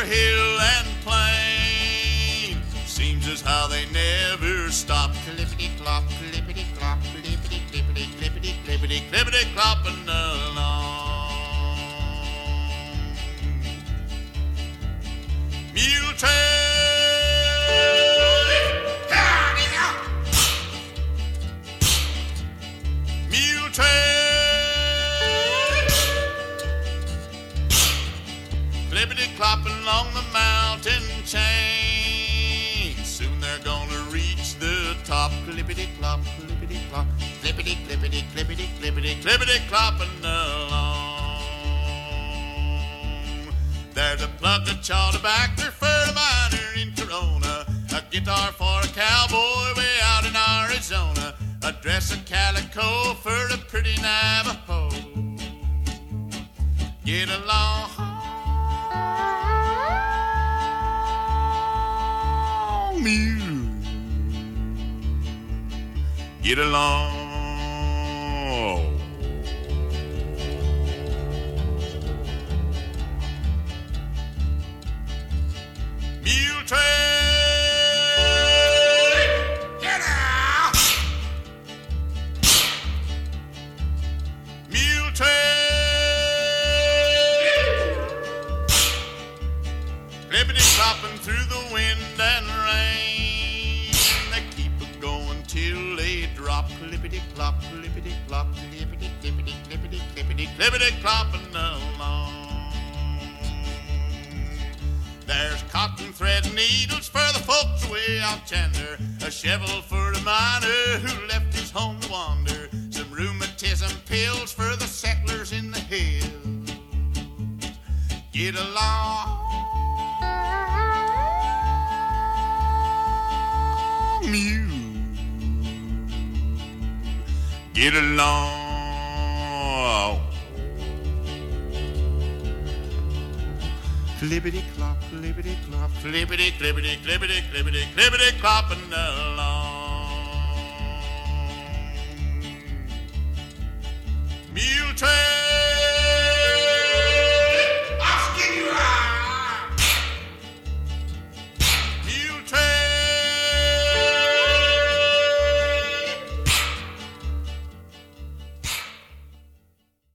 hill and plain. Seems as how they never stop. Clippity-clop, clippity-clop, clippity-clippity, clippity-clippity, clippity-clopping along. Mule trail. Mule trail. Clippity-clopping along the mountain chain. Soon they're gonna reach the top. Clippity-clop, clippity-clop, clippity-clippity, clippity-clippity, clippity-clopping along. There's a plug that chawed back there for a miner in Corona, a guitar for a cowboy way out in Arizona, a dress of calico for a pretty Navajo. Get along, mule. Get along. Mule trail. Get out. Mule trail. Clippity-clopping through the wind and rain. They keep it going till they drop. Clippity-clop, clippity-clop, clippity-clippity, clippity-clippity, clippity-clopping along. There's cotton thread and needles for the folks way out yonder, a shovel for the miner who left his home to wander, some rheumatism pills for the settlers in the hills. Get along, mule. Get along. Clippity-clop, clippity-clop, clippity-clippity, clippity-clippity, clippity-clopping along. Mule trail.